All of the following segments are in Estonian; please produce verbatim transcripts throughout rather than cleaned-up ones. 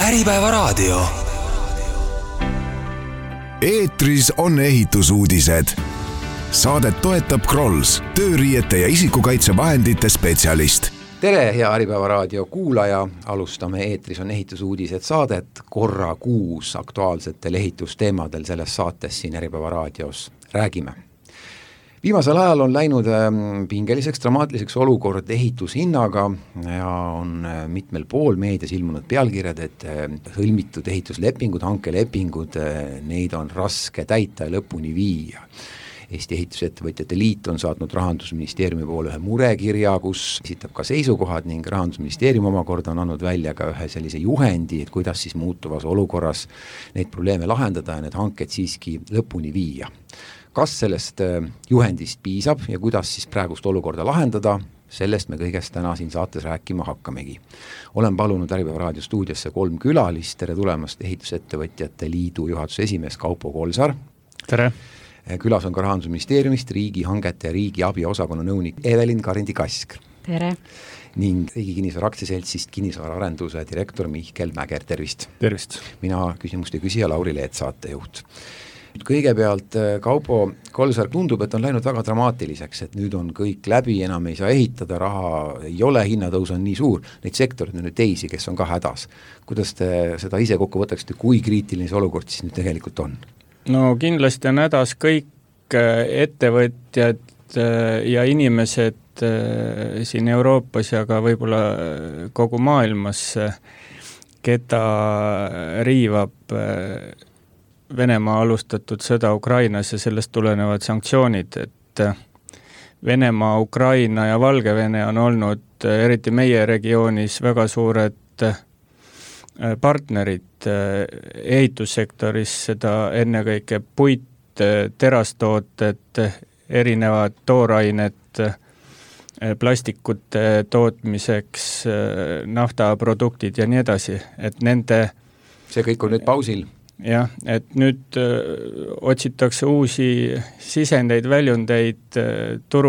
Äripäevaraadio. Eetris on ehitusuudised. Saadet toetab Krolls, tööriiete ja isikukaitsevahendite spetsialist. Tere, hea Äripäevaraadio kuulaja. Alustame Eetris on ehitusuudised saadet korra kuus aktuaalsetel ehitusteemadel selles saates siin Äripäevaraadios räägime. Viimasel ajal on läinud pingeliseks, dramaatiliseks olukord ehitushinnaga ja on mitmel pool meedias ilmunud pealkirjad, et sõlmitud ehituslepingud, hankelepingud, neid on raske täita ja lõpuni viia. Eesti Ehitusettevõtjate Liit on saatnud Rahandusministeeriumi poole ühe murekirja, kus esitab ka seisukohad ning Rahandusministeerium omakorda on andnud välja ka ühe sellise juhendi, et kuidas siis muutuvas olukorras neid probleeme lahendada ja need hanked siiski lõpuni viia. Kas sellest juhendist piisab ja kuidas siis praegust olukorda lahendada, sellest me kõigest täna siin saates rääkima hakkamegi. Olen palunud Äripäevaraadio stuudiosse kolm külalist, tere tulemast Ehitusettevõtjate Liidu juhatuse esimees Kaupo Kolsar. Tere! Külas on ka Rahandusministeeriumist riigihangete ja riigiabi osakonna nõunik Evelin Karindi-Kask. Tere! Ning Riigi Kinnisvara Aktsiaseltsist kinnisvaraarenduse direktor Mihkel Mäger, tervist! Tervist! Mina küsimuste küsija Lauri Leet, saatejuht. Kõigepealt Kaupo Kolsar, tundub, et on läinud väga dramaatiliseks, et nüüd on kõik läbi, enam ei saa ehitada, raha ei ole, hinnatõus on nii suur, neid sektorid on nüüd teisi, kes on ka hädas. Kuidas te seda ise kokku võtaksite, kui kriitiline see olukord siis nüüd tegelikult on? No kindlasti on hädas kõik ettevõtjad ja inimesed siin Euroopas ja ka võib-olla kogu maailmas, keda riivab Venemaa alustatud sõda Ukrainas ja sellest tulenevad sanktsioonid, et Venemaa, Ukraina ja Valgevene on olnud eriti meie regioonis väga suured partnerid ehitussektoris, seda ennekõike puit, terastooted, erinevad toorained plastikute tootmiseks, naftaproduktid ja nii edasi, et nende see kõik on nüüd pausil? Jah, et nüüd öö, otsitakse uusi sisendeid, väljundeid, turu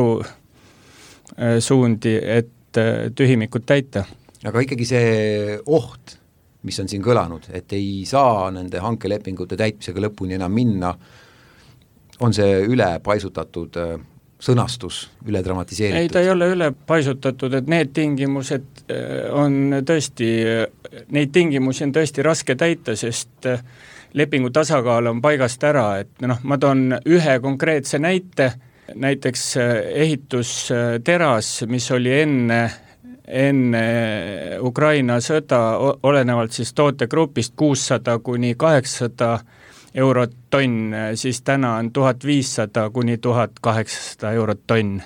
öö, suundi, et öö, tühimikud täita. Aga ikkagi see oht, mis on siin kõlanud, et ei saa nende hankelepingute täitmisega lõpuni enam minna, on see üle paisutatud öö, sõnastus, üle dramatiseeritud? Ei, ta ei ole üle paisutatud, et need tingimused on tõesti, neid tingimusi on tõesti raske täita, sest lepingu tasakaal on paigast ära, et noh, ma toon ühe konkreetse näite, näiteks ehitusteras, mis oli enne, enne Ukraina sõda, olenevalt siis tootegrupist kuussada kuni kaheksasada eurot tonn, siis täna on tuhat viissada kuni tuhat kaheksasada eurot tonn.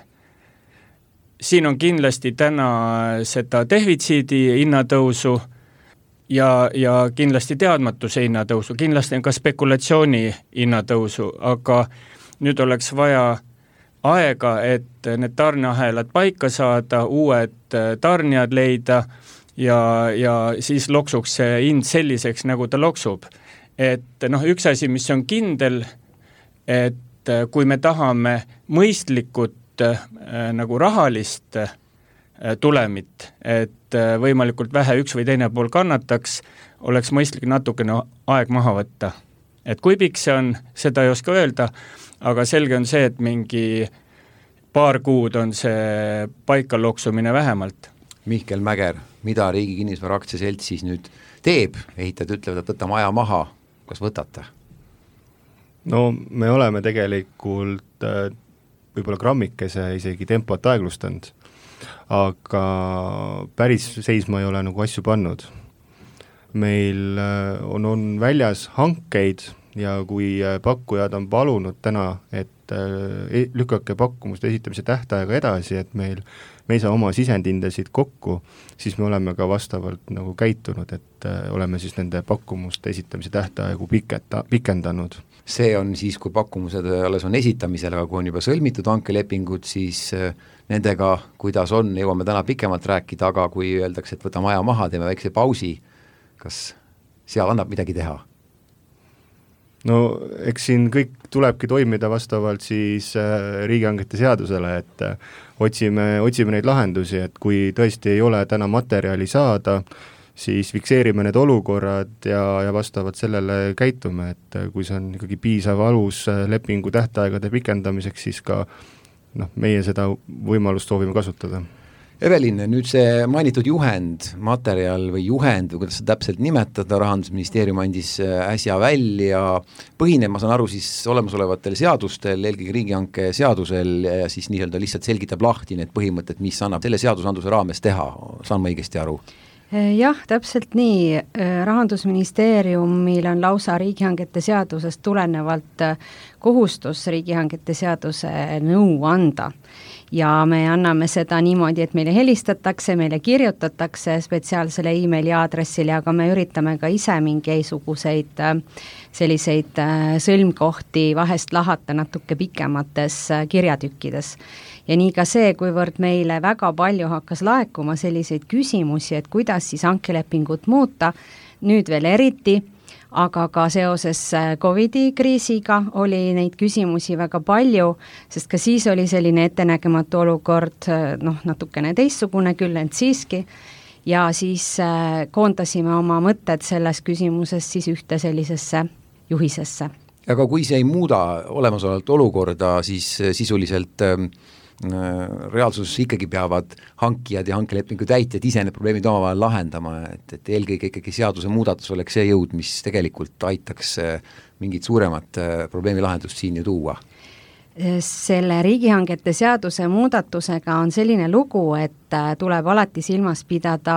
Siin on kindlasti täna seda defitsiidi hinnatõusu ja, ja kindlasti teadmatuse hinnatõusu, kindlasti on ka spekulatsiooni hinnatõusu, aga nüüd oleks vaja aega, et need tarneahelad paika saada, uued tarnijad leida ja, ja siis loksuks see hind selliseks, nagu ta loksub. Et noh, üks asi, mis on kindel, et kui me tahame mõistlikud äh, nagu rahalist äh, tulemit, et äh, võimalikult vähe üks või teine pool kannataks, oleks mõistlik natukene aeg maha võtta. Et kui pikk see on, seda ei oska öelda, aga selge on see, et mingi paar kuud on see paika loksumine vähemalt. Mihkel Mäger, mida Riigi Kinnisvara Aktsiaselts siis nüüd teeb? Ehitajad ütlevad, et võtame aja maha. Kas võtate? No me oleme tegelikult võib-olla grammikese isegi tempot aeglustanud, aga päris seisma ei ole nagu asju pannud. Meil on, on väljas hankeid ja kui pakkujad on palunud täna, et lükake pakkumuste esitamise tähtaega edasi, et meil, me ei saa oma sisendindesid kokku, siis me oleme ka vastavalt nagu käitunud, et oleme siis nende pakkumuste esitamise tähtaegu piketa, pikendanud. See on siis, kui pakkumused alles on esitamisel, aga kui on juba sõlmitud hankelepingud, siis nendega, kuidas on, jõuame täna pikemalt rääkida, aga kui öeldakse, et võtame aja maha, teeme väikse pausi, kas seal annab midagi teha? No eks siin kõik tulebki toimida vastavalt siis äh, riigihangete seadusele, et äh, otsime, otsime neid lahendusi, et kui tõesti ei ole täna materjali saada, siis fikseerime need olukorrad ja, ja vastavalt sellele käitume, et kui see on ikkagi piisav alus lepingu tähtaegade pikendamiseks, siis ka noh, meie seda võimalust soovime kasutada. Evelin, nüüd see mainitud juhend, materjal või juhend või kuidas seda täpselt nimetada, Rahandusministeerium andis äsja välja, põhineb, ma saan aru, siis olemasolevatel seadustel, eelkõige riigihanke seadusel ja siis nii-öelda lihtsalt selgitab lahti need põhimõtted, mis annab selle seadusandluse raames teha, saan ma õigesti aru? Jah, täpselt nii. Rahandusministeeriumil on lausa riigihangete seadusest tulenevalt kohustus riigihangete seaduse nõu anda. Ja me anname seda niimoodi, et meile helistatakse, meile kirjutatakse spetsiaalsele e-maili aadressile, aga me üritame ka ise mingisuguseid selliseid sõlmkohti vahest lahata natuke pikemates kirjatükkides. Ja nii ka see, kuivõrd meile väga palju hakkas laekuma selliseid küsimusi, et kuidas siis hankelepingut muuta, nüüd veel eriti, aga ka seoses Covidi kriisiga oli neid küsimusi väga palju, sest ka siis oli selline ettenägematu olukord, noh, natukene teistsugune küll, ent siiski, ja siis koondasime oma mõtted selles küsimuses siis ühte sellisesse juhisesse. Aga kui see ei muuda olemasolevalt olukorda, siis sisuliselt reaalsus ikkagi peavad hankijad ja hankelepingu täitjad ise need probleemid omavahel lahendama, et, et eelkõige ikkagi seaduse muudatus oleks see jõud, mis tegelikult aitaks mingit suuremat probleemi lahendust siin ju tuua. Selle riigihangete seaduse muudatusega on selline lugu, et tuleb alati silmas pidada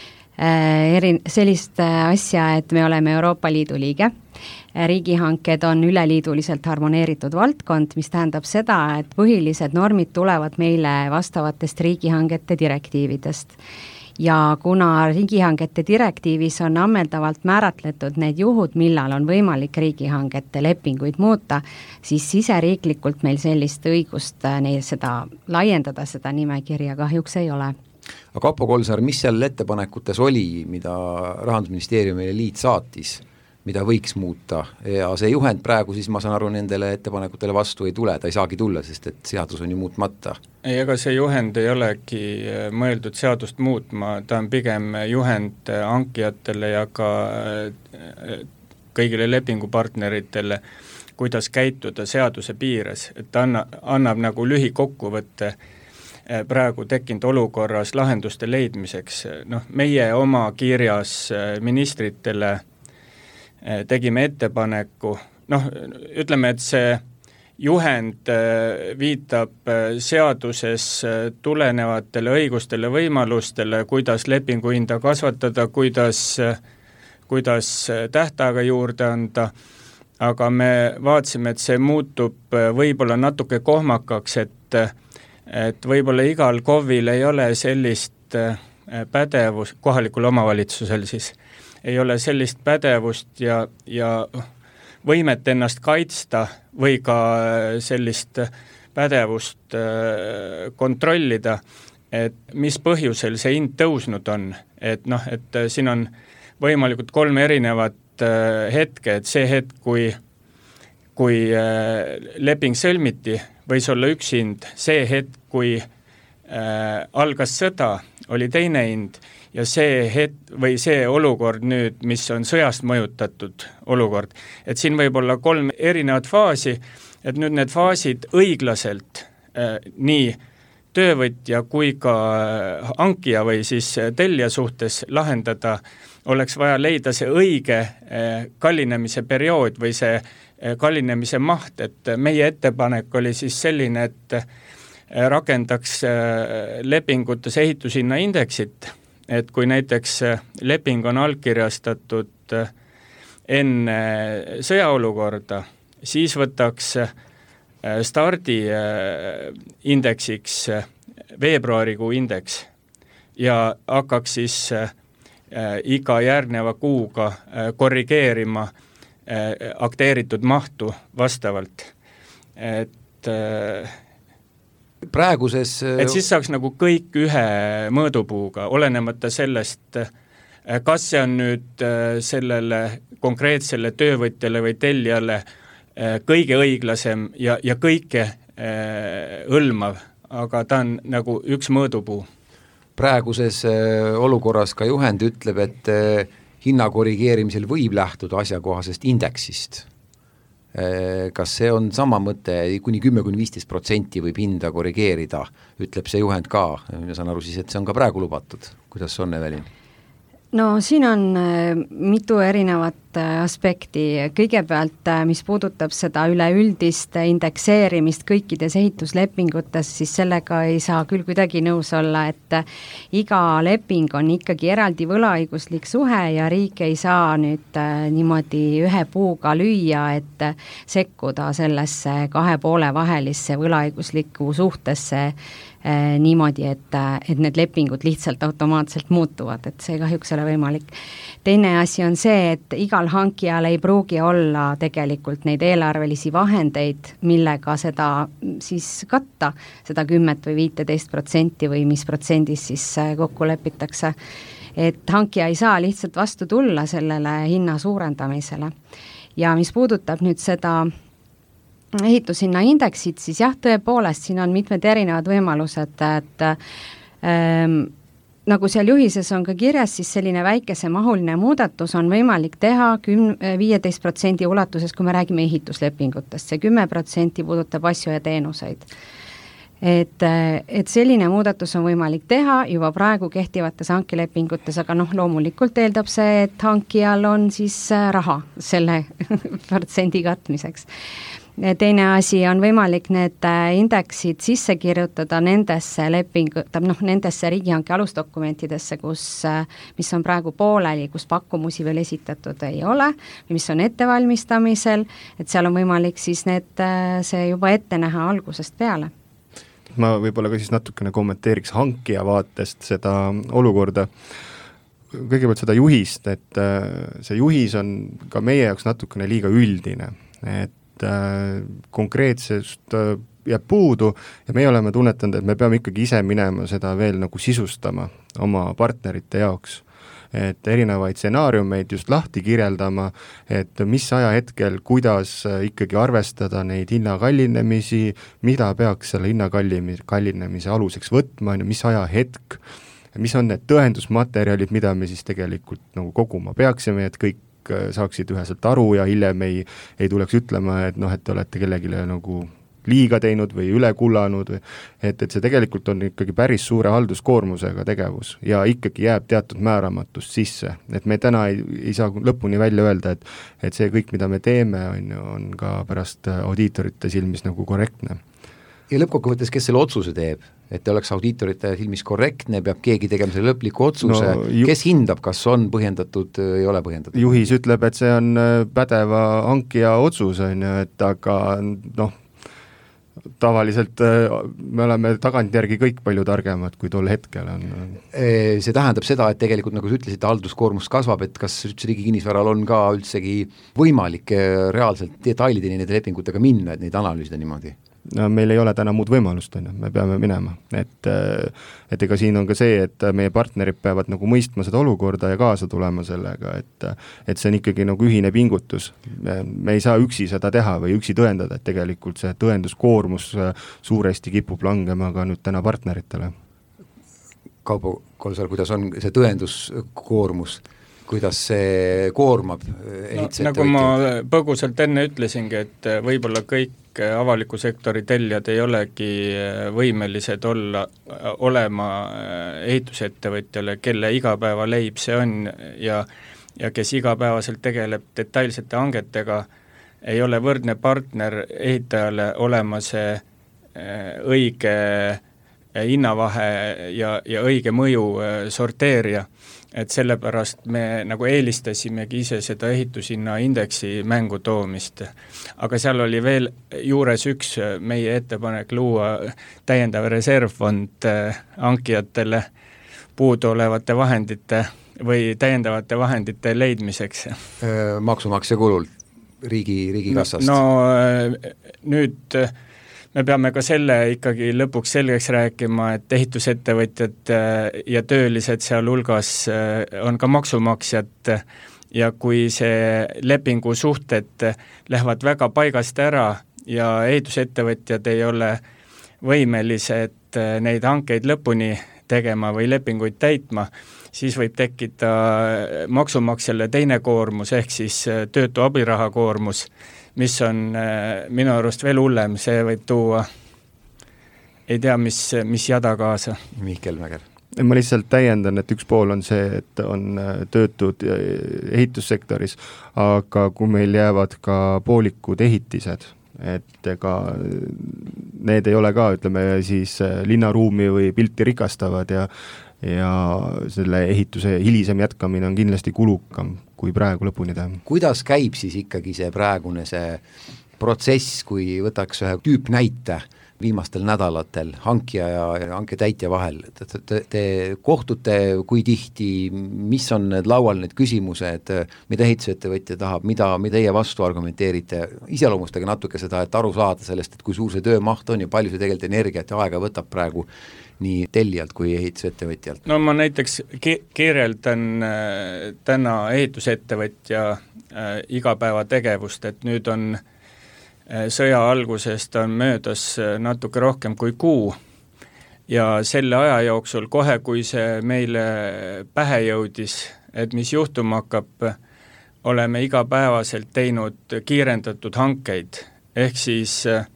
eri, sellist asja, et me oleme Euroopa Liidu liige. Riigihanked on üleliiduliselt harmoneeritud valdkond, mis tähendab seda, et põhilised normid tulevad meile vastavatest riigihangete direktiividest. Ja kuna riigihangete direktiivis on ammeldavalt määratletud need juhud, millal on võimalik riigihangete lepinguid muuta, siis siseriiklikult meil sellist õigust neil seda laiendada, seda nimekirja kahjuks ei ole. Aga Kapo Kolsar, mis seal ettepanekutes oli, mida Rahandusministeeriumile liit saatis, mida võiks muuta ja see juhend praegu siis ma saan aru nendele ettepanekutele vastu ei tule, ta ei saagi tulla, sest et seadus on ju muutmata. Ei, ega see juhend ei olegi mõeldud seadust muutma, ta on pigem juhend hankijatele ja ka kõigile lepingupartneritele, kuidas käituda seaduse piires, et ta anna, annab nagu lühikokkuvõtte praegu tekkinud olukorras lahenduste leidmiseks. Noh, meie oma kirjas ministritele tegime ettepaneku, noh, ütleme, et see juhend viitab seaduses tulenevatele õigustele, võimalustele, kuidas lepingu hinda kasvatada, kuidas, kuidas tähtaega juurde anda, aga me vaatasime, et see muutub võib-olla natuke kohmakaks, et, et võib-olla igal K O V-il ei ole sellist pädevus, kohalikul omavalitsusel siis, ei ole sellist pädevust ja, ja võimet ennast kaitsta või ka sellist pädevust kontrollida, et mis põhjusel see hind tõusnud on. Et noh, et siin on võimalikult kolm erinevat hetke, et see hetk, kui, kui leping sõlmiti, võis olla üks hind, see hetk, kui algas sõda, oli teine hind, ja see het- või see olukord nüüd, mis on sõjast mõjutatud olukord, et siin võib olla kolm erinevat faasi, et nüüd need faasid õiglaselt äh, nii töövõtja kui ka hankija või siis tellija suhtes lahendada, oleks vaja leida see õige äh, kallinemise periood või see äh, kallinemise maht, et meie ettepanek oli siis selline, et äh, rakendaks äh, lepingutes ehitushinna indeksit, et kui näiteks leping on allkirjastatud enne sõjaolukorda, siis võtaks stardi indeksiks veebruarikuu indeks ja hakkaks siis iga järgneva kuuga korrigeerima akteeritud mahtu vastavalt. Et praeguses et siis saaks nagu kõik ühe mõõdupuuga, olenemata sellest, kas see on nüüd sellele konkreetsele töövõtjale või tellijale kõige õiglasem ja, ja kõike hõlmav, aga ta on nagu üks mõõdupuu. praeguses olukorras ka juhend ütleb, et hinna korrigeerimisel võib lähtuda asjakohasest indeksist. Kas see on sama mõte, kuni kümme kuni viisteist protsenti võib hinda korrigeerida, ütleb see juhend ka, ma saan aru siis, et see on ka praegu lubatud. Kuidas on, Evelin? No siin on mitu erinevat aspekti. Kõigepealt, mis puudutab seda üleüldist indekseerimist kõikides ehituslepingutes, siis sellega ei saa küll kuidagi nõus olla, et iga leping on ikkagi eraldi võlaõiguslik suhe ja riik ei saa nüüd niimoodi ühe puuga lüüa, et sekkuda sellesse kahe poole vahelisse võlaõiguslikku suhtesse niimoodi, et, et need lepingud lihtsalt automaatselt muutuvad, et see kahjuks ei ole võimalik. Teine asi on see, et igal hankijal ei pruugi olla tegelikult neid eelarvelisi vahendeid, millega seda siis katta, seda kümmet või viiteist protsenti või mis protsendis siis kokku lepitakse. Et hankija ei saa lihtsalt vastu tulla sellele hinna suurendamisele. Ja mis puudutab nüüd seda ehitushinna indeksit, siis jah, tõepoolest, siin on mitmed erinevad võimalused, et ähm, nagu seal juhises on ka kirjas, siis selline väikese mahuline muudatus on võimalik teha viieteist protsendi ulatuses, kui me räägime ehituslepingutest. See kümme protsenti puudutab asju ja teenuseid. Et, et selline muudatus on võimalik teha juba praegu kehtivates hankelepingutes, aga noh, loomulikult eeldab see, et hankijal on siis raha selle protsendi katmiseks. Teine asi on võimalik need indeksid sisse kirjutada nendesse lepingu, noh, nendesse riigihanke alusdokumentidesse, kus, mis on praegu pooleli, kus pakkumusi veel esitatud ei ole, mis on ettevalmistamisel, et seal on võimalik siis need, see juba ette näha algusest peale. Ma võib-olla ka siis natukene kommenteeriks hankija vaatest seda olukorda. Kõigepealt seda juhist, et see juhis on ka meie jaoks natukene liiga üldine, et konkreetsest jääb puudu ja meie oleme tunnetanud, et me peame ikkagi ise minema seda veel nagu sisustama oma partnerite jaoks. Et erinevaid stsenaariumeid just lahti kirjeldama, et mis ajahetkel, kuidas ikkagi arvestada neid hinnakallinemisi, mida peaks selle hinnakallinemise aluseks võtma, mis ajahetk, mis on need tõendusmaterjalid, mida me siis tegelikult nagu koguma peaksime, et kõik saaksid üheselt aru ja hiljem ei, ei tuleks ütlema, et noh, et te olete kellegile nagu liiga teinud või üle kullanud, et, et see tegelikult on ikkagi päris suure halduskoormusega tegevus ja ikkagi jääb teatud määramatust sisse, et me täna ei, ei saa lõpuni välja öelda, et, et see kõik, mida me teeme, on, on ka pärast audiitorite silmis nagu korrektne. Ja lõppkokkuvõttes, kes selle otsuse teeb, et te oleks audiitorite silmis korrektne, peab keegi tegema selle lõpliku otsuse, no, ju... kes hindab, kas on põhjendatud, ei ole põhjendatud? Juhis ütleb, et see on pädeva hankija otsus, on ju, et aga noh, tavaliselt me oleme tagantjärgi kõik palju targemad, kui tol hetkel on. See tähendab seda, et tegelikult, nagu sa ütlesid, halduskoormus kasvab, et kas üldse riigi kinnisvaral on ka üldsegi võimalik reaalselt detailideni nende lepingutega minna, et neid analüüsida niimoodi? No, meil ei ole täna muud võimalust, on ju, me peame minema, et, et ega siin on ka see, et meie partnerid peavad nagu mõistma seda olukorda ja kaasa tulema sellega, et, et see on ikkagi nagu ühine pingutus. Me ei saa üksi seda teha või üksi tõendada, et tegelikult see tõenduskoormus suuresti kipub langema ka nüüd täna partneritele. Kaupo Kolsar, kuidas on see tõenduskoormus? Kuidas see koormab ehituse no, nagu ma põgusalt enne ütlesingi, et võib-olla kõik avaliku sektori tellijad ei olegi võimelised olla, olema ehitusettevõtjale, kelle igapäevaleib see on ja, ja kes igapäevaselt tegeleb detailsete hangetega, ei ole võrdne partner ehitajale olema see õige hinnavahe ja, ja õige mõju sorteerija. Et sellepärast me nagu eelistasimegi ise seda ehitushinna indeksi mängu toomist. Aga seal oli veel juures üks meie ettepanek luua täiendav reservfond hankijatele puuduolevate vahendite või täiendavate vahendite leidmiseks. Maksumaksja kulul riigi, riigi kassast? No nüüd me peame ka selle ikkagi lõpuks selgeks rääkima, et ehitusettevõtjad ja töölised seal hulgas on ka maksumaksjad ja kui see lepingu suhted lähevad väga paigast ära ja ehitusettevõtjad ei ole võimelised neid hankeid lõpuni tegema või lepinguid täitma, siis võib tekkida maksumaksjale teine koormus, ehk siis töötu abiraha koormus, mis on minu arust veel hullem, see võib tuua ei tea, mis, mis jada kaasa. Mihkel Mäger. Ma lihtsalt täiendan, et üks pool on see, et on töötud ehitussektoris, aga kui meil jäävad ka poolikud ehitised, et ega need ei ole ka, ütleme siis linnaruumi või pilti rikastavad ja, ja selle ehituse hilisem jätkamine on kindlasti kulukam, kui praegu lõpuni teha. Kuidas käib siis ikkagi see praegune see protsess, kui võtaks ühe tüüp näite viimastel nädalatel hankija ja hanke täitja vahel, te, te, te kohtute kui tihti, mis on need laual need küsimused, mida ehitusettevõtja tahab, mida, mida teie vastu argumenteerite, iseloomustage natuke seda, et aru saada sellest, et kui suur see töömaht on ja palju see tegelikult energiat ja aega võtab praegu nii tellijalt kui ehitusettevõtjalt. No ma näiteks ke- kirjeldan äh, täna ehitusettevõtja äh, igapäevategevust, et nüüd on sõja algusest on möödas natuke rohkem kui kuu ja selle aja jooksul kohe, kui see meile pähe jõudis, et mis juhtuma hakkab, oleme igapäevaselt teinud kiirendatud hankeid, ehk siis äh,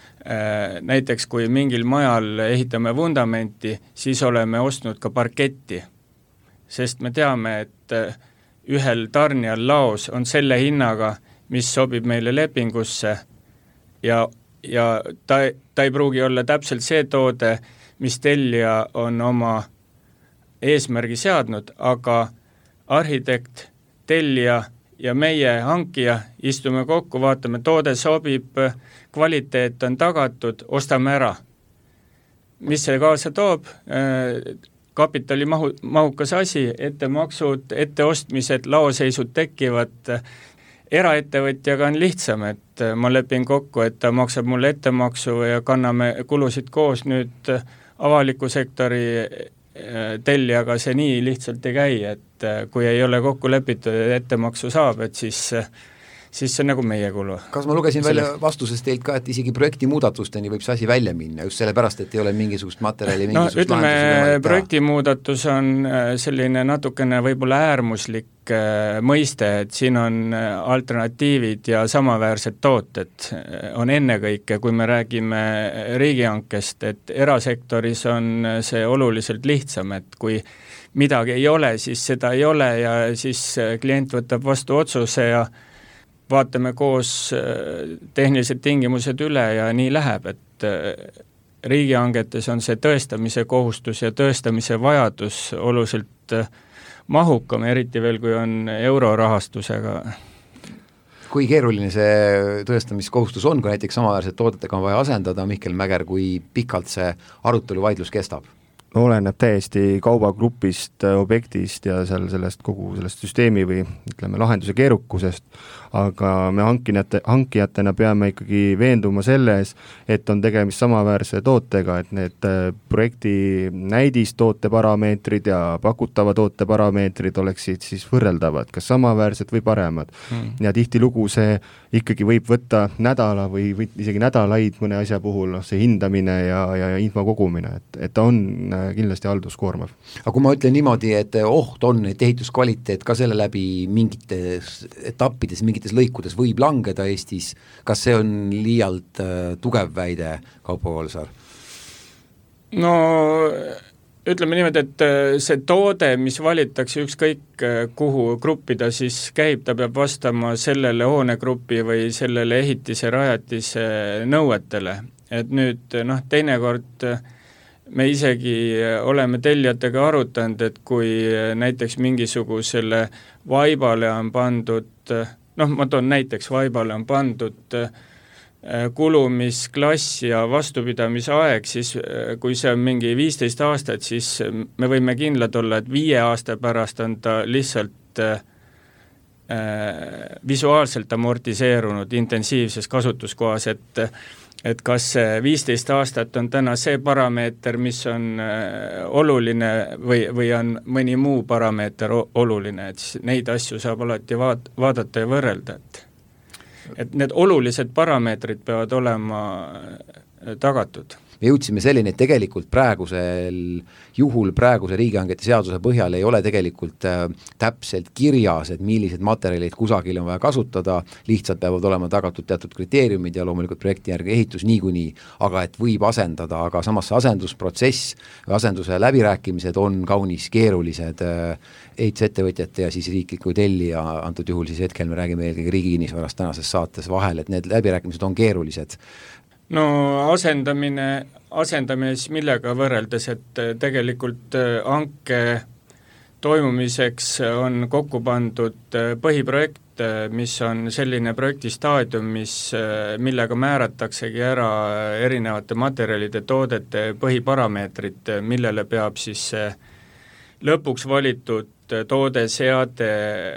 näiteks kui mingil majal ehitame vundamenti, siis oleme ostnud ka parketti, sest me teame, et ühel tarnijal laos on selle hinnaga, mis sobib meile lepingusse, ja, ja ta, ta ei pruugi olla täpselt see toode, mis tellija on oma eesmärgi seadnud, aga arhitekt, tellija ja meie hankija istume kokku, vaatame, toode sobib, kvaliteet on tagatud, ostame ära. Mis see kaasa toob? Kapitali mahu, mahukas asi, ettemaksud, etteostmised, laoseisud tekivad. Eraettevõtjaga on lihtsam, et ma lepin kokku, et ta maksab mulle ettemaksu ja kanname kulusid koos, nüüd avaliku sektori tellijaga see nii lihtsalt ei käi, et kui ei ole kokku lepitud, et ettemaksu saab, et siis, siis see on nagu meie kulu. Kas ma lugesin Selle... välja vastusest teilt ka, et isegi projekti muudatusteni võib see asi välja minna, just sellepärast, et ei ole mingisugust materjali, mingisugust no, ütleme, projekti muudatus on selline natukene võib-olla äärmuslik mõiste, et siin on alternatiivid ja samaväärsed tooted on ennekõike, kui me räägime riigihankest, et erasektoris on see oluliselt lihtsam, et kui midagi ei ole, siis seda ei ole ja siis klient võtab vastu otsuse ja vaatame koos tehnilised tingimused üle ja nii läheb, et riigihangetes on see tõestamise kohustus ja tõestamise vajadus oluliselt mahukam, eriti veel, kui on eurorahastusega. Kui keeruline see tõestamiskohustus on, kui näiteks samaväärsed toodetega on vaja asendada, Mihkel Mäger, kui pikalt see arutelu vaidlus kestab? Oleneb täiesti kaubagrupist, objektist ja seal sellest kogu sellest süsteemi või ütleme lahenduse keerukusest, aga me hankinjate, hankijatena peame ikkagi veenduma selles, et on tegemist samaväärse tootega, et need projekti näidis toote parameetrid ja pakutava toote parameetrid oleksid siis võrreldavad, kas samaväärsed või paremad. Hmm. Ja tihtilugu see ikkagi võib võtta nädala või, või isegi nädalaid mõne asja puhul, no, see hindamine ja, ja info kogumine, et, et on kindlasti halduskoormav. Aga kui ma ütlen niimoodi, et oht on, et ehituskvaliteet ka selle läbi mingites etappides, mingites lõikudes võib langeda Eestis, kas see on liialt äh, tugev väide, Kaupo Koolsaar? No ütleme niimoodi, et see toode, mis valitakse ükskõik kuhu gruppida, siis käib, ta peab vastama sellele hoonegrupi või sellele ehitise rajatise nõuetele. Et nüüd noh, teinekord me isegi oleme tellijatega arutanud, et kui näiteks mingisugusele vaibale on pandud, noh ma toon näiteks vaibale on pandud kulumisklass ja vastupidamisaeg, siis kui see on mingi viisteist aastat, siis me võime kindlad olla, et viie aasta pärast on ta lihtsalt äh, visuaalselt amortiseerunud intensiivses kasutuskohas, et et kas viisteist aastat on täna see parameeter, mis on oluline või, või on mõni muu parameeter oluline, et neid asju saab alati vaat, vaadata ja võrrelda, et et need olulised parameetrid peavad olema tagatud. Me jõudsime selline, et tegelikult praegusel juhul praeguse riigihangete seaduse põhjal ei ole tegelikult äh, täpselt kirjas, et millised materjalid kusagil on vaja kasutada, lihtsalt peavad olema tagatud teatud kriteeriumid ja loomulikult projekti järgi ehitus niikuinii, aga et võib asendada, aga samas see asendusprotsess või asenduse läbirääkimised on kaunis keerulised äh, ehitusettevõtjate ja siis riikliku tellija, antud juhul siis hetkel me räägime eelkõige Riigi Kinnisvarast tänases saates vahel, et need läbirääkimised on keerulised. No asendamine, asendamine siis millega võrreldes, et tegelikult hanke toimumiseks on kokku pandud põhiprojekt, mis on selline projekti staadium, mis, millega määrataksegi ära erinevate materjalide, toodete põhiparameetrid, millele peab siis lõpuks valitud toode, seade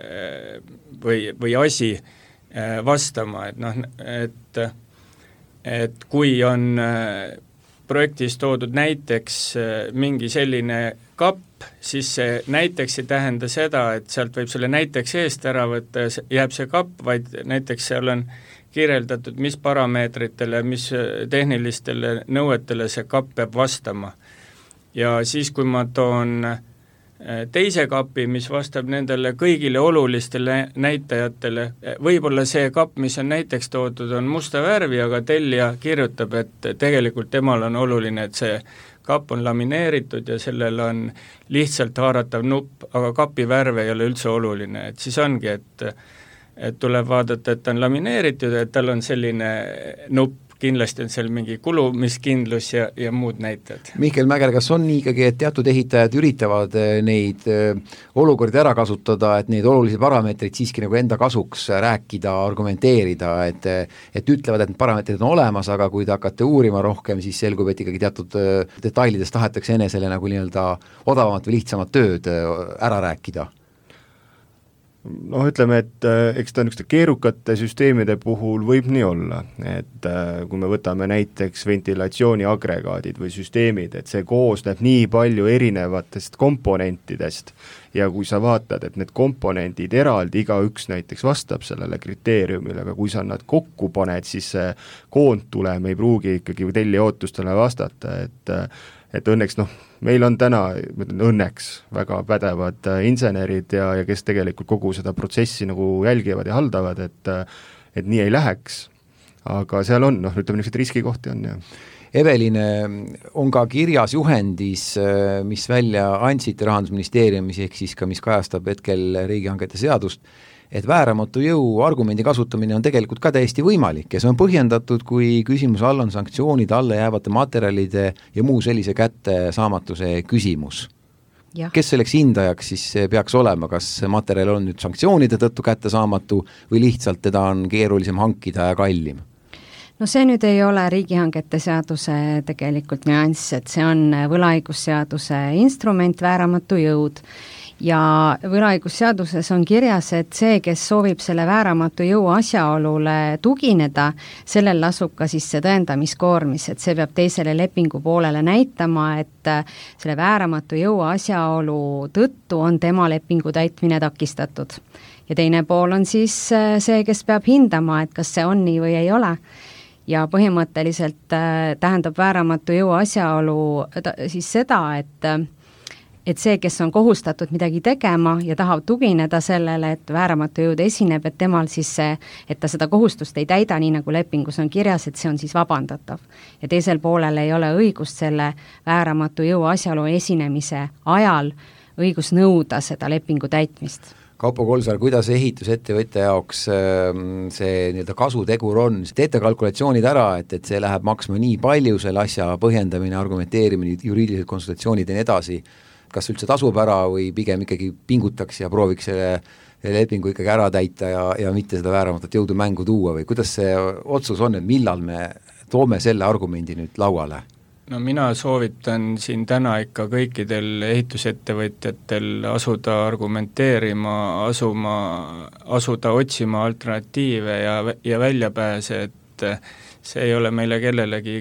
või, või asi vastama, et noh, et et kui on projektis toodud näiteks mingi selline kapp, siis see näiteks ei tähenda seda, et sealt võib selle näiteks eest ära võtta ja jääb see kapp, vaid näiteks seal on kirjeldatud, mis parameetritele, mis tehnilistele nõuetele see kapp peab vastama. Ja siis, kui ma toon teise kapi, mis vastab nendele kõigile olulistele näitajatele, võib-olla see kapp, mis on näiteks toodud, on musta värvi, aga tellija kirjutab, et tegelikult temal on oluline, et see kapp on lamineeritud ja sellel on lihtsalt haaratav nupp, aga kapi värv ei ole üldse oluline, et siis ongi, et, et tuleb vaadata, et ta on lamineeritud, et tal on selline nupp, kindlasti on seal mingi kulumiskindlus ja, ja muud näitajad. Mihkel Mäger, kas on nii ikkagi, et teatud ehitajad üritavad neid olukordi ära kasutada, et neid olulisi parameetreid siiski nagu enda kasuks rääkida, argumenteerida, et, et ütlevad, et need parameetrid on olemas, aga kui te hakkate uurima rohkem, siis selgub, et ikkagi teatud detailides tahetakse enesele nagu nii-öelda odavamat või lihtsamat tööd ära rääkida? Noh, ütleme, et eks ta niisuguste keerukate süsteemide puhul võib nii olla, et kui me võtame näiteks ventilatsiooniagregaadid või süsteemid, et see koosneb nii palju erinevatest komponentidest ja kui sa vaatad, et need komponendid eraldi, igaüks näiteks vastab sellele kriteeriumile, aga kui sa nad kokku paned, siis see koondtulem ei pruugi ikkagi tellija ootustele vastata, et et õnneks noh, meil on täna õnneks väga pädevad insenerid ja, ja kes tegelikult kogu seda protsessi nagu jälgivad ja haldavad, et, et nii ei läheks, aga seal on, noh, ütleme niisugused riskikohti on ja. Evelin, on ka kirjas juhendis, mis välja andsite Rahandusministeeriumis, ehk siis ka mis kajastab hetkel riigihangete seadust, et vääramatu jõu argumendi kasutamine on tegelikult ka täiesti võimalik ja see on põhjendatud, kui küsimuse all on sanktsioonide alla jäävate materjalide ja muu sellise kättesaamatuse küsimus. Ja. Kes selleks hindajaks siis peaks olema, kas materjal on nüüd sanktsioonide tõttu kättesaamatu või lihtsalt teda on keerulisem hankida ja kallim? No see nüüd ei ole riigihangete seaduse tegelikult nüanss, et see on võlaõigusseaduse instrument vääramatu jõud ja võlaõigusseaduses on kirjas, et see, kes soovib selle vääramatu jõu asjaolule tugineda, sellel lasub ka siis see tõendamiskoormis, et see peab teisele lepingu poolele näitama, et selle vääramatu jõu asjaolu tõttu on tema lepingu täitmine takistatud. Ja teine pool on siis see, kes peab hindama, et kas see on nii või ei ole. Ja põhimõtteliselt tähendab vääramatu jõu asjaolu siis seda, et et see, kes on kohustatud midagi tegema ja tahab tugineda sellele, et vääramatu jõud esineb, et temal siis see, et ta seda kohustust ei täida, nii nagu lepingus on kirjas, et see on siis vabandatav. Ja teisel poolel ei ole õigust selle vääramatu jõu asjaolu esinemise ajal õigus nõuda seda lepingu täitmist. Kaupo Kolsar, kuidas ehitusettevõtja jaoks see nii-öelda kasutegur on? Teete kalkulatsioonid ära, et, et see läheb maksma nii palju, selle asja põhjendamine, argumenteerimine, juriidilised konsultatsioonid ja nii edasi. Kas üldse tasub ära või pigem ikkagi pingutaks ja prooviks selle lepingu ikkagi ära täita ja, ja mitte seda vääramatut jõudu mängu tuua või kuidas see otsus on, et millal me toome selle argumendi nüüd lauale? No mina soovitan siin täna ikka kõikidel ehitusettevõtjatel asuda argumenteerima, asuma, asuda otsima alternatiive ja, ja väljapääse, et see ei ole meile kellelegi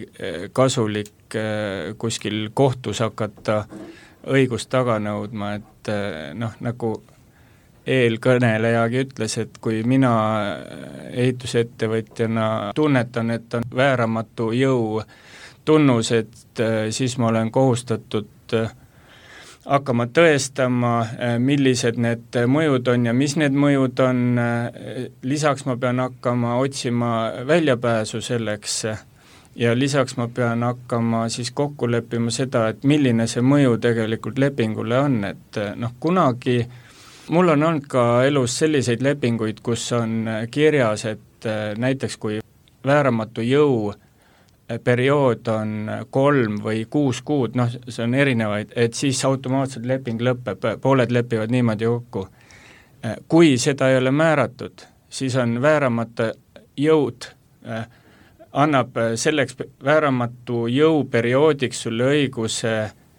kasulik kuskil kohtus hakata õigust taga nõudma, et noh, nagu eelkõnelejagi ütles, et kui mina ehitusettevõtjana tunnetan, et on vääramatu jõu tunnus, et siis ma olen kohustatud hakkama tõestama, millised need mõjud on ja mis need mõjud on, lisaks ma pean hakkama otsima väljapääsu selleks ja lisaks ma pean hakkama siis kokku leppima seda, et milline see mõju tegelikult lepingule on, et noh, kunagi mul on olnud ka elus selliseid lepinguid, kus on kirjas, et näiteks kui vääramatu jõu periood on kolm või kuus kuud, noh, see on erinevaid, et siis automaatselt leping lõpeb, pooled lepivad niimoodi kokku. Kui seda ei ole määratud, siis on vääramatu jõud, annab selleks vääramatu jõu perioodiks sulle õiguse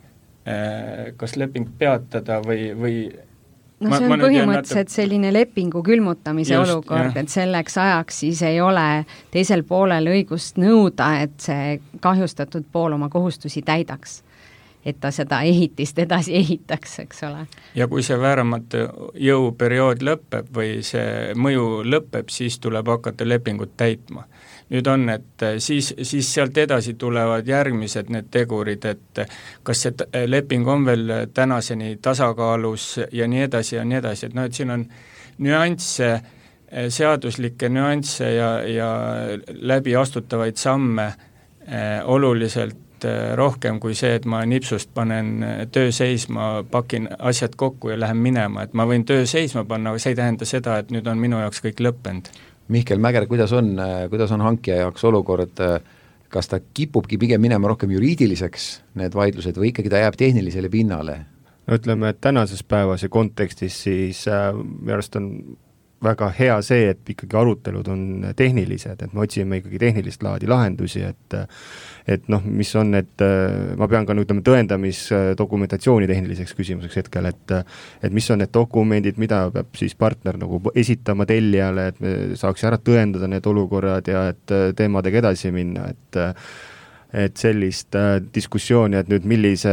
kas leping peatada või, või no see on põhimõtteliselt selline lepingu külmutamise Just, olukord, jah. Et selleks ajaks siis ei ole teisel poolel õigust nõuda, et see kahjustatud pool oma kohustusi täidaks. Et ta seda ehitist edasi ehitaks, eks ole. Ja kui see vääramatu jõuperiood lõpeb või see mõju lõpeb, siis tuleb hakata lepingut täitma. Nüüd on, et siis, siis sealt edasi tulevad järgmised need tegurid, et kas see leping on veel tänaseni tasakaalus ja nii edasi ja nii edasi, et noh, et siin on nüansse, seaduslikke nüansse ja, ja läbi astutavaid samme eh, oluliselt eh, rohkem kui see, et ma nipsust panen töö seisma, pakin asjad kokku ja lähen minema, et ma võin töö seisma panna, aga see ei tähenda seda, et nüüd on minu jaoks kõik lõppenud. Mihkel Mäger, kuidas on, kuidas on hankija jaoks olukord, kas ta kipubki pigem minema rohkem juriidiliseks, need vaidlused, või ikkagi ta jääb tehnilisele pinnale? No ütleme, et tänases päevas ja kontekstis siis äh, minu arust on väga hea see, et ikkagi arutelud on tehnilised, et me otsime ikkagi tehnilist laadi lahendusi, et et noh, mis on, et ma pean ka ütleme tõendamisdokumentatsiooni tehniliseks küsimuseks hetkel, et et mis on need dokumendid, mida peab siis partner nagu esitama tellijale, et me saaks ära tõendada need olukorrad ja et teemadega edasi minna, et et sellist diskussiooni, et nüüd millise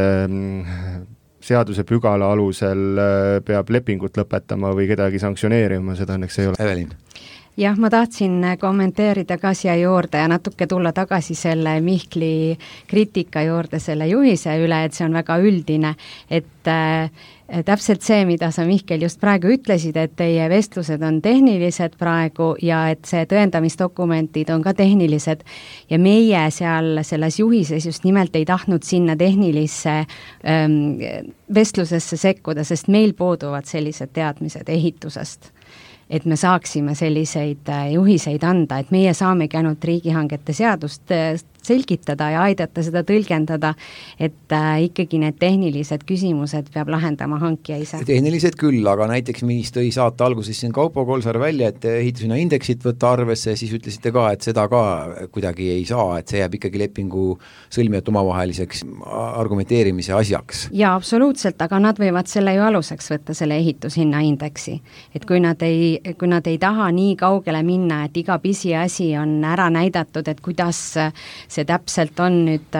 seaduse pügala alusel peab lepingut lõpetama või kedagi sanktsioneerima, seda õnneks ei ole. Evelin. Jah, ma tahtsin kommenteerida ka siia juurde ja natuke tulla tagasi selle Mihkli kriitika juurde selle juhise üle, et see on väga üldine, et äh, täpselt see, mida sa Mihkel just praegu ütlesid, et teie vestlused on tehnilised praegu ja et see tõendamisdokumentid on ka tehnilised ja meie seal selles juhises just nimelt ei tahtnud sinna tehnilisse ähm, vestlusesse sekkuda, sest meil puuduvad sellised teadmised ehitusest, et me saaksime selliseid juhiseid anda, et meie saamegi ainult riigihangete seadust selgitada ja aidata seda tõlgendada, et äh, ikkagi need tehnilised küsimused peab lahendama hankija ise. Tehnilised küll, aga näiteks mis tõi saate alguses siin Kaupo Kolsar välja, et ehitushinna indeksit võtta arvesse, siis ütlesite ka, et seda ka kuidagi ei saa, et see jääb ikkagi lepingu sõlmijate omavaheliseks argumenteerimise asjaks. Ja absoluutselt, aga nad võivad selle ju aluseks võtta, selle ehitushinna indeksi. Et kui nad ei, kui nad ei taha nii kaugele minna, et iga pisiasi on ära näidatud, et kuidas see täpselt on nüüd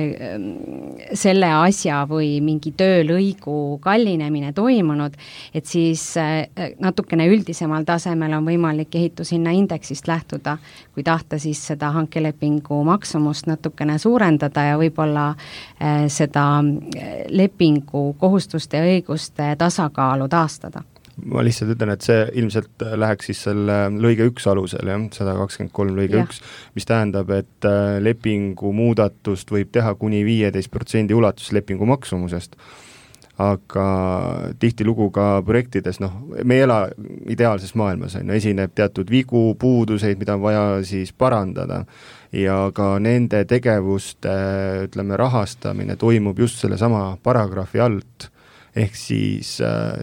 äh, selle asja või mingi töölõigu kallinemine toimunud, et siis äh, natukene üldisemal tasemel on võimalik ehitushinna indeksist lähtuda, kui tahta siis seda hankelepingu maksumust natukene suurendada ja võib-olla äh, seda lepingu kohustuste ja õiguste tasakaalu taastada. Ma lihtsalt ütlen, et see ilmselt läheks siis selle lõige üks alusel, jah, sada kakskümmend kolm lõige üks, mis tähendab, et lepingu muudatust võib teha kuni viieteist protsendi ulatus lepingu maksumusest. Aga tihtilugu ka projektides, noh, me ei ela ideaalses maailmas, on, esineb teatud vigu, puuduseid, mida on vaja siis parandada ja ka nende tegevuste, ütleme, rahastamine toimub just selle sama paragrahvi alt, ehk siis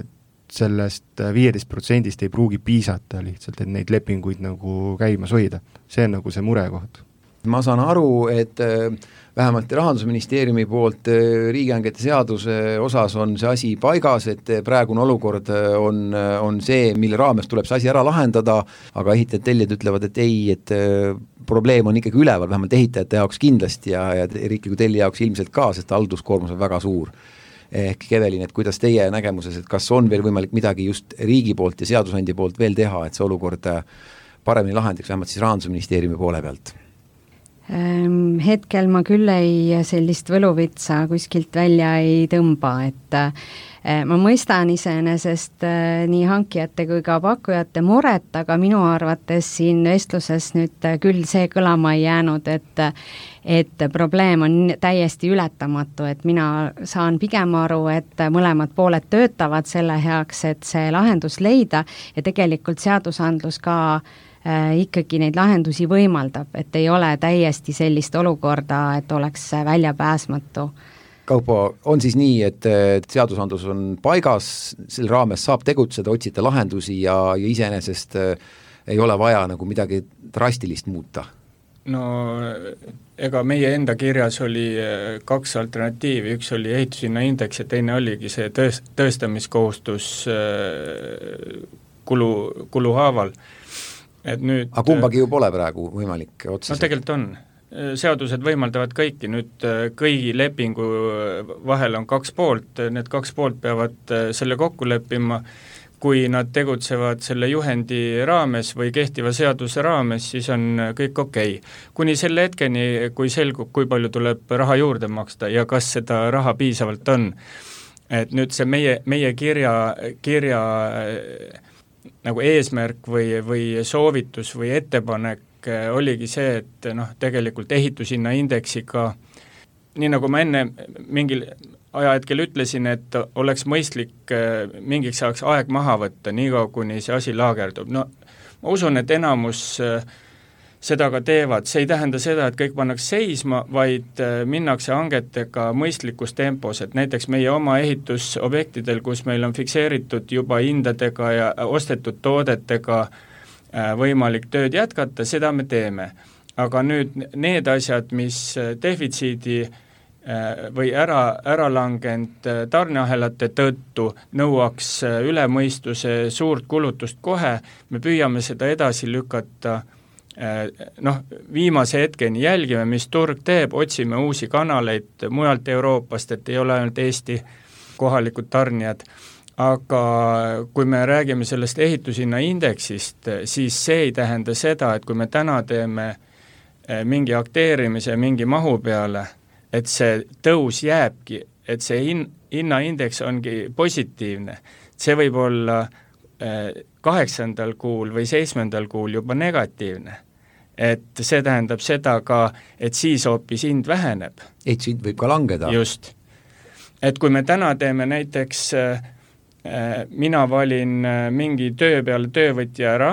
sellest viieteist protsendist ei pruugi piisata lihtsalt, et neid lepinguid nagu käimas hoida. See on nagu see murekoht. Ma saan aru, et vähemalt Rahandusministeeriumi poolt riigihangete seaduse osas on see asi paigas, et praegune olukord on, on see, mille raames tuleb see asi ära lahendada, aga ehitajad tellijad ütlevad, et ei, et probleem on ikkagi üleval, vähemalt ehitajate jaoks kindlasti ja, ja riikliku tellija jaoks ilmselt ka, sest halduskoormus on väga suur. ehk Evelin, et kuidas teie nägemuses, et kas on veel võimalik midagi just riigi poolt ja seadusandja poolt veel teha, et see olukord paremini lahendaks, vähemalt siis Rahandusministeeriumi poole pealt? Hetkel ma küll ei sellist võluvitsa kuskilt välja ei tõmba, et ma mõistan iseenesest nii hankijate kui ka pakkujate muret, aga minu arvates siin vestluses nüüd küll see kõlama ei jäänud, et et probleem on täiesti ületamatu, et mina saan pigem aru, et mõlemad pooled töötavad selle heaks, et see lahendus leida ja tegelikult seadusandlus ka äh, ikkagi neid lahendusi võimaldab, et ei ole täiesti sellist olukorda, et oleks väljapääsmatu. Kaupo, on siis nii, et seadusandlus on paigas, selle raames saab tegutseda, otsida lahendusi ja, ja iseenesest ei ole vaja nagu midagi drastilist muuta? No ega meie enda kirjas oli kaks alternatiivi, üks oli ehitushinna indeks ja teine oligi see tõest, tõestamiskohustus kulu, kuluhaaval. Et nüüd, aga kumbagi ju pole praegu võimalik otseselt? No tegelikult on. Seadused võimaldavad kõiki, nüüd kõigi lepingu vahel on kaks poolt, need kaks poolt peavad selle kokku leppima, kui nad tegutsevad selle juhendi raames või kehtiva seaduse raames, siis on kõik okei. Kuni selle hetkeni, kui selgub, kui palju tuleb raha juurde maksta ja kas seda raha piisavalt on. Et nüüd see meie, meie kirja, kirja nagu eesmärk või, või soovitus või ettepanek oligi see, et noh, tegelikult ehitushinna indeksiga, nii nagu ma enne mingil ajahetkel ütlesin, et oleks mõistlik mingiks ajaks aeg maha võtta, niikaua kuni see asi laagerdub. No ma usun, et enamus seda ka teevad, see ei tähenda seda, et kõik pannakse seisma, vaid minnakse hangetega mõistlikus tempos, et näiteks meie oma ehitusobjektidel, kus meil on fikseeritud juba hindadega ja ostetud toodetega võimalik tööd jätkata, seda me teeme. Aga nüüd need asjad, mis defitsiidi või ära, ära langenud tarneahelate tõttu nõuaks üle mõistuse suurt kulutust kohe, me püüame seda edasi lükata, noh, viimase hetkeni jälgime, mis turg teeb, otsime uusi kanaleid mujalt Euroopast, et ei ole ainult Eesti kohalikud tarnijad, aga kui me räägime sellest ehitushinna indeksist, siis see ei tähenda seda, et kui me täna teeme mingi akteerimise mingi mahu peale, et see tõus jääbki, et see hin, hinnaindeks ongi positiivne. See võib olla kaheksandal kuul või seitsmendal kuul juba negatiivne. Et see tähendab seda ka, et siis hoopis hind väheneb. Et hind võib ka langeda. Just. Et kui me täna teeme näiteks, mina valin mingi töö peale töövõtja ära,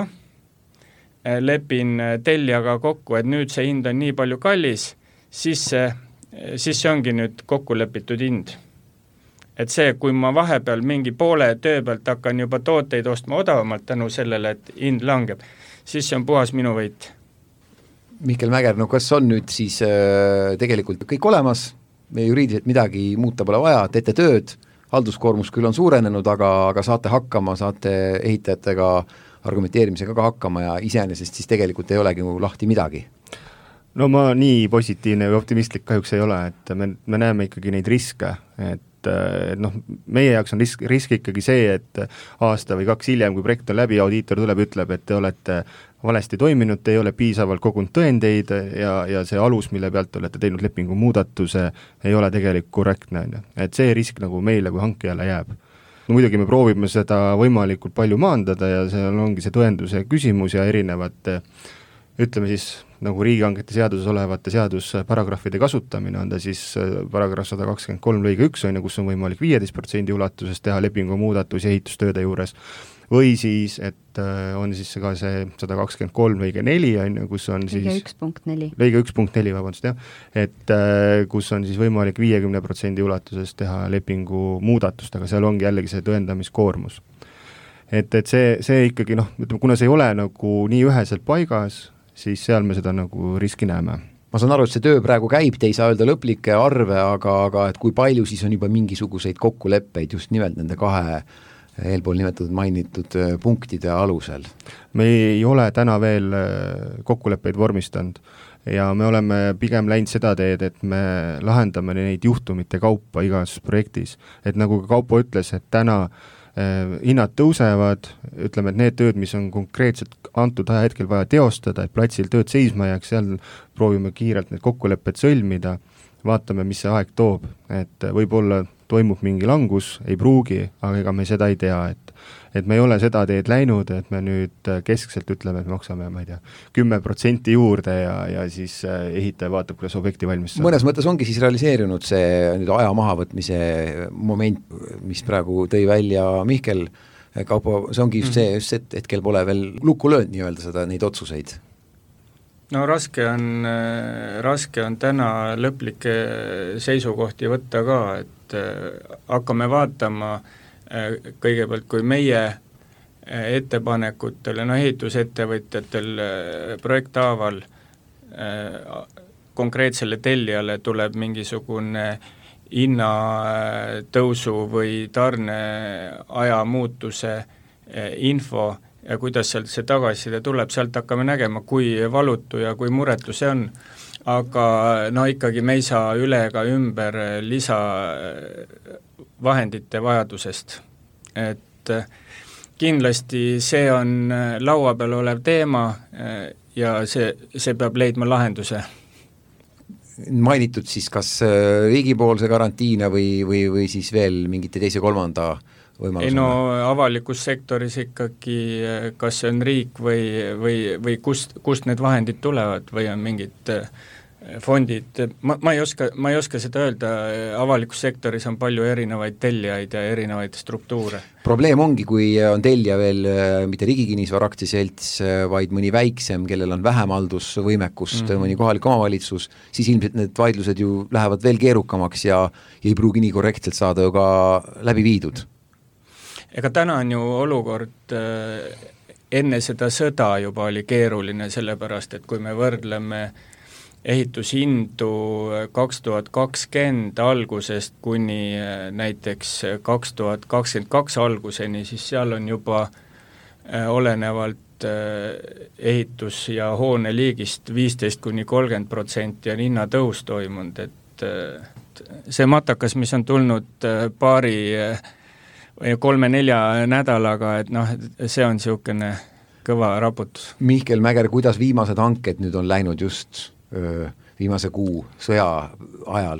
lepin teljaga kokku, et nüüd see hind on nii palju kallis, siis see siis see ongi nüüd kokku lepitud hind. Et see, kui ma vahepeal mingi poole töö pealt hakkan juba tooteid ostma odavamalt tänu sellele, et hind langeb, siis see on puhas minu võit. Mihkel Mäger, no kas on nüüd siis äh, tegelikult kõik olemas, me juriidiliselt midagi muuta pole vaja, teete tööd, halduskoormus küll on suurenenud, aga, aga saate hakkama, saate ehitajatega argumenteerimisega ka hakkama ja iseenesest siis tegelikult ei olegi lahti midagi? No ma nii positiivne või optimistlik kahjuks ei ole, et me, me näeme ikkagi neid riske, et noh, meie jaoks on risk, risk ikkagi see, et aasta või kaks hiljem, kui projekt on läbi, audiitor tuleb, ütleb, et te olete valesti toiminud, te ei ole piisavalt kogunud tõendeid ja, ja see alus, mille pealt olete teinud lepingu muudatuse, ei ole tegelikult korrektne. Et see risk nagu meile kui hankijale jääb. No muidugi me proovime seda võimalikult palju maandada ja see ongi see tõenduse küsimus ja erinevate, ütleme siis, nagu riigihangete seaduses olevate seadusparagrahvide kasutamine, on ta siis paragrahv sada kakskümmend kolm lõige üks, on, kus on võimalik viieteist protsendi ulatuses teha lepingu muudatusi ehitustööde juures, või siis, et on siis ka see sada kakskümmend kolm lõige neli, on, kus on siis lõige üks punkt neli, lõige üks punkt neli, vabandust, jah, et kus on siis võimalik viiekümne protsendi ulatuses teha lepingu muudatust, aga seal ongi jällegi see tõendamiskoormus. Et, et see, see ikkagi, noh, kuna see ei ole nagu nii üheselt paigas, siis seal me seda nagu riski näeme. Ma saan aru, et see töö praegu käib, te ei saa öelda lõplikke arve, aga, aga et kui palju siis on juba mingisuguseid kokkuleppeid just nimelt nende kahe eelpool nimetatud mainitud punktide alusel? Me ei ole täna veel kokkuleppeid vormistanud ja me oleme pigem läinud seda teed, et me lahendame neid juhtumite kaupa igas projektis. Et nagu ka Kaupo ütles, et täna eh, hinnad tõusevad, ütleme, et need tööd, mis on konkreetselt antud ajahetkel vaja teostada, et platsil tööd seisma jääks, seal proovime kiirelt need kokkulepped sõlmida, vaatame, mis see aeg toob, et võib-olla toimub mingi langus, ei pruugi, aga ega me seda ei tea, et et me ei ole seda teed läinud, et me nüüd keskselt ütleme, et maksame, ma ei tea, kümme protsenti juurde ja, ja siis ehitaja vaatab, kuidas objekti valmis saab. Mõnes mõttes ongi siis realiseerunud see nüüd aja mahavõtmise moment, mis praegu tõi välja Mihkel Kaupo, see ongi just see, just see, et hetkel pole veel lukku löönud nii-öelda seda, neid otsuseid. No raske on, raske on täna lõplikke seisukohti võtta ka, et hakkame vaatama kõigepealt, kui meie ettepanekutel, no ehitusettevõtjatel projekthaaval konkreetsele tellijale tuleb mingisugune hinnatõusu või tarneaja muutuse info ja kuidas sealt see tagasiside tuleb, sealt hakkame nägema, kui valutu ja kui muretu see on. Aga no ikkagi me ei saa üle ega ümber lisa vahendite vajadusest. Et kindlasti see on laua peal olev teema ja see, see peab leidma lahenduse. Mainitud siis kas riigipoolse karantiina või, või, või siis veel mingite teise kolmanda võimalusena? Ei no avalikus sektoris ikkagi, kas see on riik või, või, või kust, kust need vahendid tulevad või on mingid fondid, ma, ma, ei oska, ma ei oska seda öelda, avalikus sektoris on palju erinevaid tellijaid ja erinevaid struktuure. Probleem ongi, kui on tellija veel mitte Riigikinnisvara aktsiaselts, vaid mõni väiksem, kellel on vähem haldusvõimekust, mm-hmm. mõni kohalik omavalitsus, siis ilmselt need vaidlused ju lähevad veel keerukamaks ja ei pruugi nii korrektselt saada ju ka läbi viidud. Ega täna on ju olukord enne seda sõda juba oli keeruline, sellepärast et kui me võrdleme ehitushindu kaks tuhat kakskümmend algusest kuni näiteks kaks tuhat kakskümmend kaks alguseni, siis seal on juba olenevalt ehitus- ja hooneliigist viisteist kuni kolmkümmend protsenti on hinnatõus toimunud, et see matakas, mis on tulnud paari või kolme-nelja nädalaga, et noh, see on niisugune kõva raputus. Mihkel Mäger, kuidas viimased hanked nüüd on läinud just viimase kuu sõja ajal?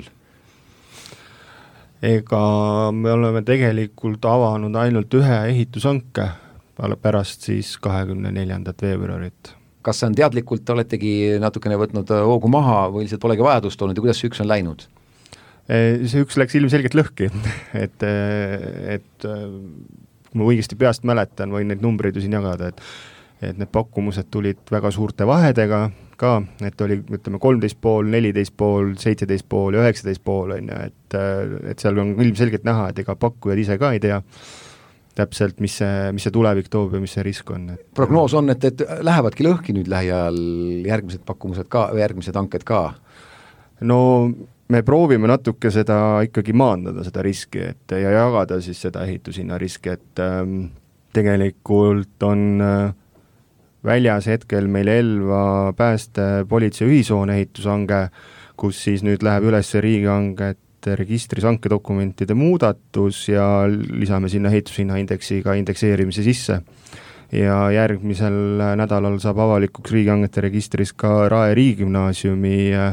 Ega me oleme tegelikult avanud ainult ühe ehitushanke pärast siis kahekümne neljandat veebruarit. Kas see on teadlikult, oletegi natukene võtnud hoogu maha või lihtsalt polegi vajadust olnud ja kuidas see üks on läinud? See üks läks ilmselgelt lõhki, et, et kui ma õigesti peast mäletan, võin neid numbreid ju siin jagada, et, et need pakkumused tulid väga suurte vahedega ka, et oli, ütleme, kolmteist pool, neliteist pool, seitseteist pool ja üheksateist pool, on ju, et, et seal on ilmselgelt näha, et ega pakkujad ise ka ei tea täpselt, mis see, mis see tulevik toob ja mis see risk on. Et prognoos on, et, et lähevadki lõhki nüüd lähiajal järgmised pakkumused ka, või järgmised hanked ka? No me proovime natuke seda ikkagi maandada, seda riski, et ja jagada siis seda ehitushinna riski, et ähm, tegelikult on äh, väljas hetkel meil Elva pääste politsei ühishoone ehitushange, kus siis nüüd läheb üles riigihangete registris hankedokumentide muudatus ja lisame sinna ehitushinnaindeksiga indekseerimise sisse. Ja järgmisel nädalal saab avalikuks riigihangete registris ka Rae riigigümnaasiumi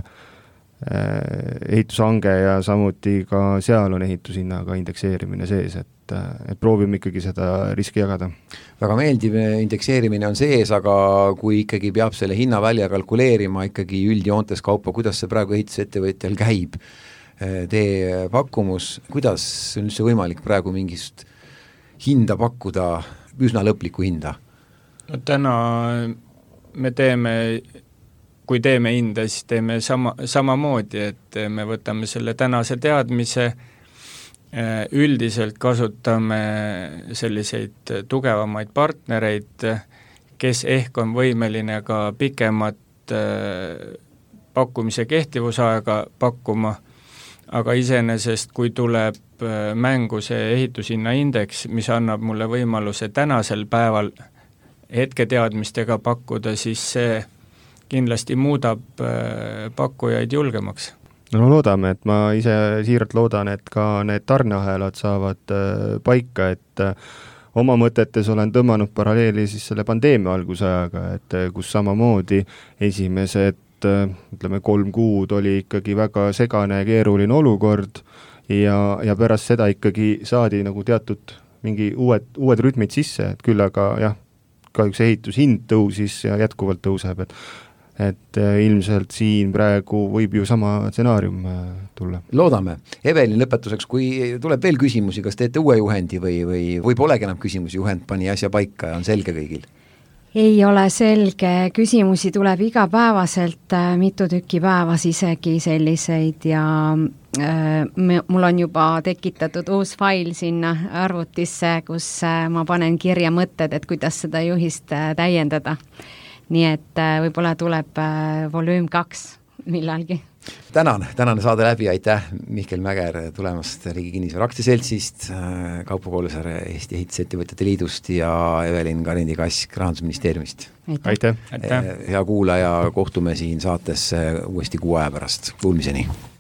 ehitushange ja samuti ka seal on ehitushinnaga indekseerimine sees, et, et proovime ikkagi seda riski jagada. Väga meeldiv indekseerimine on sees, aga kui ikkagi peab selle hinna välja kalkuleerima ikkagi üldjoontes Kaupo, kuidas see praegu ehitusettevõtjal käib, tee pakkumus, kuidas on üldse võimalik praegu mingist hinda pakkuda, üsna lõplikku hinda? No täna me teeme kui teeme hinda, siis teeme sama, samamoodi, et me võtame selle tänase teadmise, üldiselt kasutame selliseid tugevamaid partnereid, kes ehk on võimeline ka pikemat pakkumise kehtivusaega pakkuma, aga iseenesest, kui tuleb mängu see ehitushinnaindeks, mis annab mulle võimaluse tänasel päeval hetketeadmistega pakkuda, siis see kindlasti muudab pakkujaid julgemaks. no loodame, et ma ise siiralt loodan, et ka need tarneahelad saavad paika, et oma mõtetes olen tõmmanud paralleeli siis selle pandeemia algusajaga, et kus samamoodi esimesed ütleme kolm kuud oli ikkagi väga segane ja keeruline olukord ja, ja pärast seda ikkagi saadi nagu teatud mingi uued, uued rütmid sisse, et küll aga jah, kahjuks ehitushind tõusis ja jätkuvalt tõuseb, et et ilmselt siin praegu võib ju sama stsenaarium tulla. Loodame. Evelin, lõpetuseks, kui tuleb veel küsimusi, kas teete uue juhendi või, või, või polegi enam küsimusi, juhend pani asja paika ja on selge kõigil? Ei ole selge, küsimusi tuleb igapäevaselt, mitu tükki päevas isegi selliseid ja äh, mul on juba tekitatud uus fail sinna arvutisse, kus ma panen kirja mõtted, et kuidas seda juhist täiendada. Nii et võib-olla tuleb volüüm kaks millalgi. Tänan, tänane saade läbi, aitäh Mihkel Mäger tulemast Riigi Kinnisvara Aktsiaseltsist, Kaupo Koolsaar Eesti Ehitusettevõtjate Liidust ja Evelin Karindi-Kask Rahandusministeeriumist. Aitäh. Aitäh. Hea kuulaja, kohtume siin saates uuesti kuu aja pärast. Kuulmiseni!